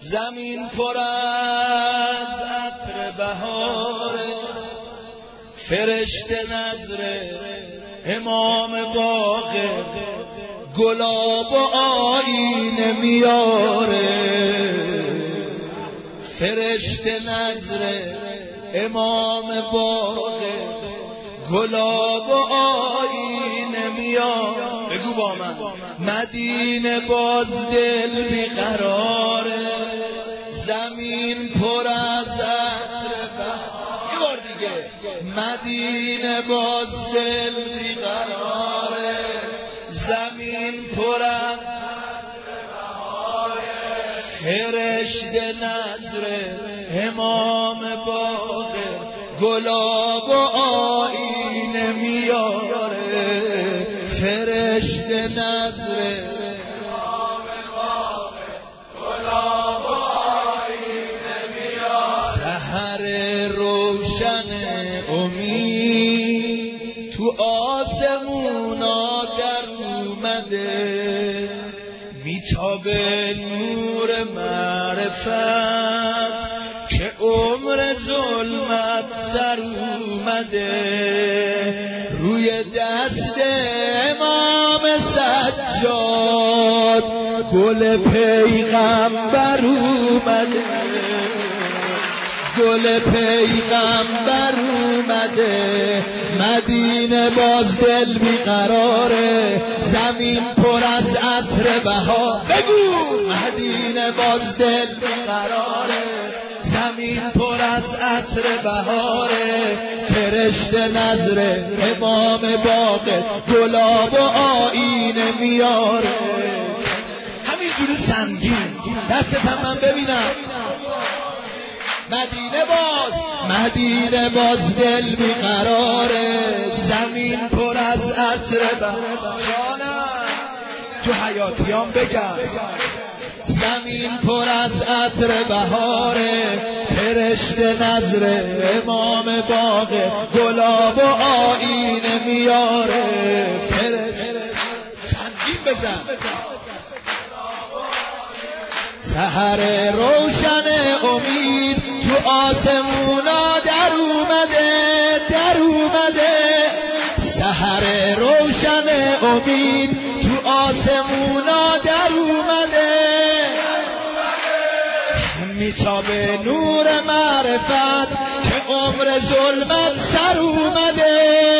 زمین پر از عطر بهاره، فرشته نظر امام باقر گلاب و آینه میاره. فرشته نظر امام باقر گلاب و آینه میاره. بگو با من مدینه باز دل بیقراره، زمین پر از عطر بهاره. یه بار دیگه مدینه باز دل بیقراره، زمین پر از عطر بهاره. فرشته نظر امام باقر گلاب و آینه میاره. فرشته نظر امام باقر گلاب و آینه میاره. سحر روشن امید تو آسمونا در اومده، میتابه نور معرفت که عمر ظلمت سر اومده. روی دست امام سجاد گل پیغمبر اومده، گل پیغمبر اومده. مدینه باز دل بیقراره، زمین پر از عطر بهار. بگو مدینه باز دل بیقراره، زمین پر از عطر بهاره. فرشته نظر امام باقر گلاب و آینه میاره. همینجوری سنگین دستتم من ببینم. مدینه باز دل بیقراره، زمین پر از عطر بهاره. جانم تو حیاتیام بگم زمین پر از عطر بهاره. فرشته نظر امام باقر گلاب و آینه میاره. سنگین بزن. سحر روشن امید تو آسمونا در اومده. سحر روشن امید تو آسمونا در اومده، میتابه نور معرفت که عمر ظلمت سر اومده.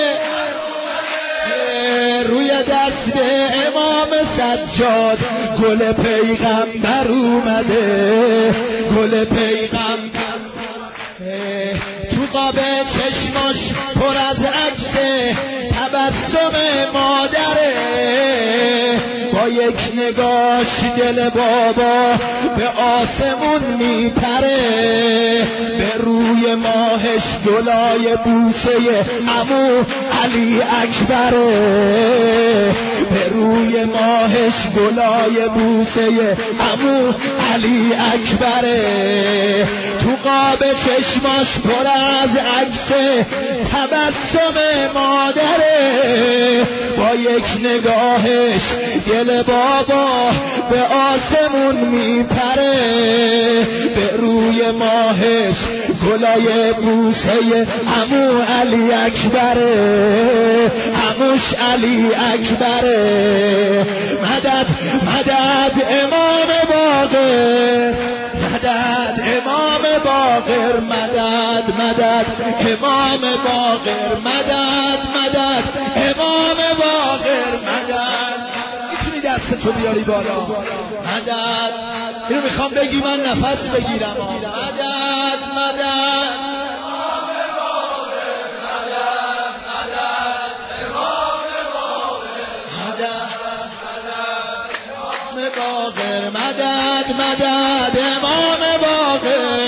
روی دست امام سجاد گل پیغمبر اومده، گل پیغمبر. تو قاب چشماش پر از عکس تبسم مادره، با یک نگاش دل بابا به آسمون میپره. به روی ماهش گلای بوسه عمو علی اکبره، به روی ماهش گلای بوسه عمو علی اکبره. تو قاب چشماش پر از عکس تبسم مادره، با یک نگاهش دل بابا به آسمون میپره. به روی ماهش گلای بوسه عمو علی اکبره، عموش علی اکبره. مدد مدد امام باقر، مدد امام باقر، مدد مدد امام باقر، مدد مدد امام باقر، مدد. میتونی دستتو بیاری بالا؟ مدد. اینو میخوام بگی من نفس بگیرم. مدد مدد امام باقر، مدد مدد امام باقر، مدد مدد امام باقر، مدد مدد امام باقر.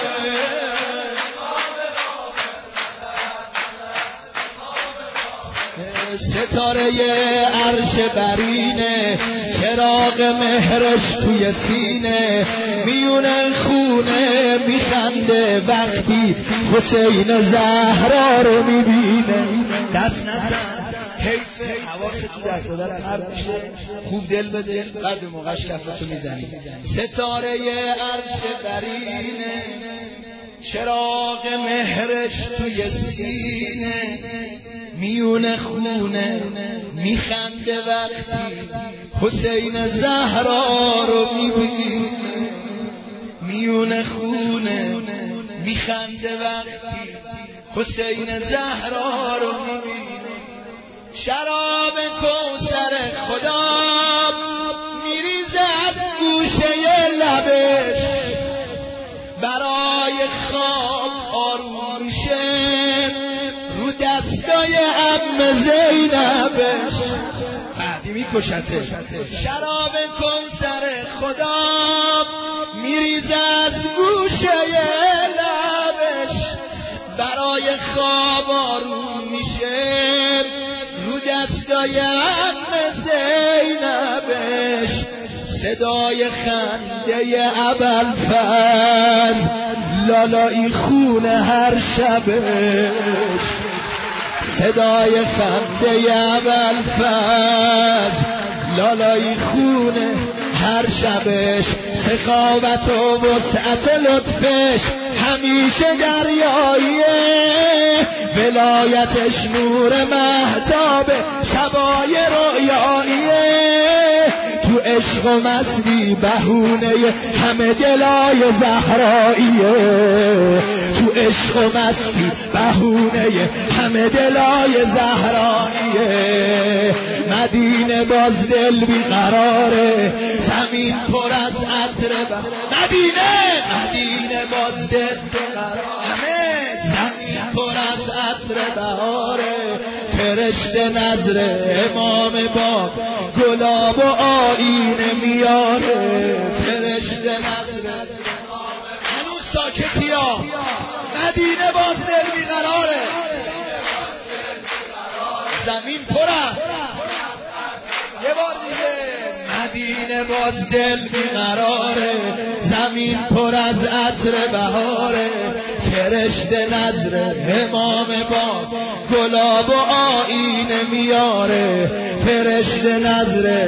ستاره عرش برینه، چراغ مهرش توی سینه، میونه خونه میخنده وقتی حسین زهرا رو میبینه. دست نزن حیف حواست تو دست دادن پرد میشه، خوب دل بده، بعد به موقعش کفتو میزنی. ستاره عرش برینه، چراغ مهرش توی سینه، میون خونه میخنده وقتی حسین زهرا رو میبینه. میون خونه میخنده وقتی حسین زهرا رو میبینه. شراب کوثر خدا میریزه از گوشه لبش، برای خواب آروم میشه رو دستای عم زینبش. بعدی میکشته. شراب کوثر خدا میریزه از گوشه لبش، برای خواب آروم میشه رو دستای عم زینبش. صدای خنده ابوالفضل لالایی خونه هر شبش. صدای خنده ابوالفضل لالایی خونه هر شبش. سخاوت و وسعت لطفش همیشه دریاییه، ولایتش نور مهتاب شبای رویاییه. تو عشق و مستی بهونه همه دلای زهراییه، تو عشق و مستی بهونه همه دلای زهراییه. مدینه باز دل بیقراره، زمین پر از عطر مدینه باز دل بیقراره، همه زمین پر از عطر بهاره. فرشته نظر امام باب گلاب و آینه میاره. فرشته نظر هنوز ساکتی ها، مدینه باز دل بیقراره، زمین پره. یه بار دیگه مدینه باز دل بیقراره، زمین پر از عطر بهاره. فرشته نظر امام باب گلاب و آینه میاره. فرشته نظر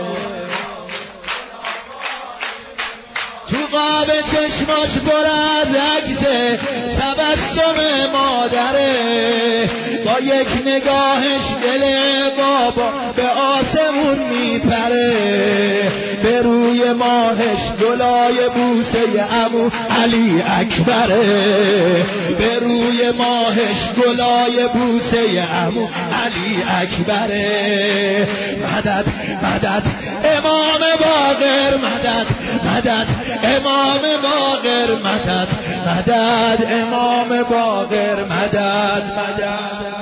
تو قاب چشماش پر از عکسه تبسم مادره، با یک نگاهش دل بابا به آسمون میپره. به روی ماهش گلای بوسه عمو علی اکبره، به روی ماهش گلای بوسه عمو علی اکبره. مدد مدد امام باقر، مدد مدد امام باقر، مدد مدد امام باقر، مدد مدد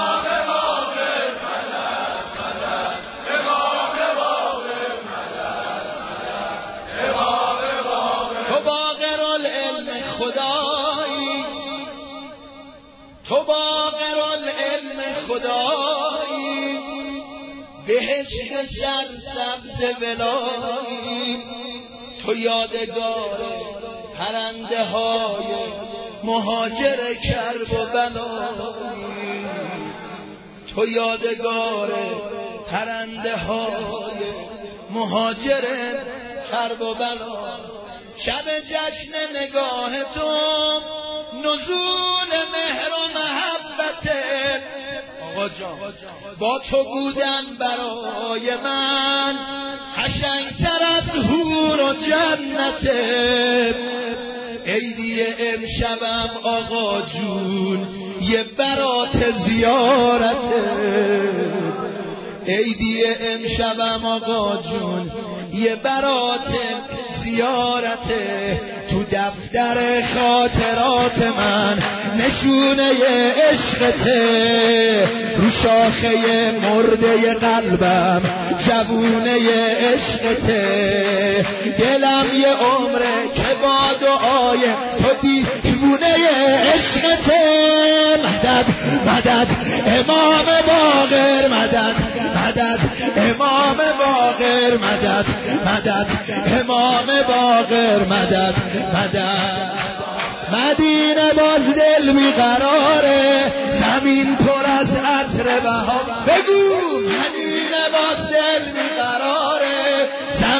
تو باقر العلم خدایی، بهشت سرسبز ولایی. تو یادگار پرنده های مهاجر کرب و بلایی، تو یادگار پرنده های مهاجر کرب و بلایی. شب جشن نگاه تو نزول مهر و محبته، آقا جان با تو بودن برای من قشنگتر از حور و جنته. عیدی امشبم آقا جون یه برات زیارته، عیدی امشبم آقا جون یه برات زیارته. تو دفتر خاطرات من نشونه عشقته، رو شاخه مرده قلبم جوونه عشقته. دلم یه عمره که با دعای تو دیوونه عشقته. مدد مدد امام باقر، مدد مدد امام باقر، مدد مدد امام باقر، مدد مدد. مدینه باز دل بیقراره، زمین پر از عطر بهار. بگو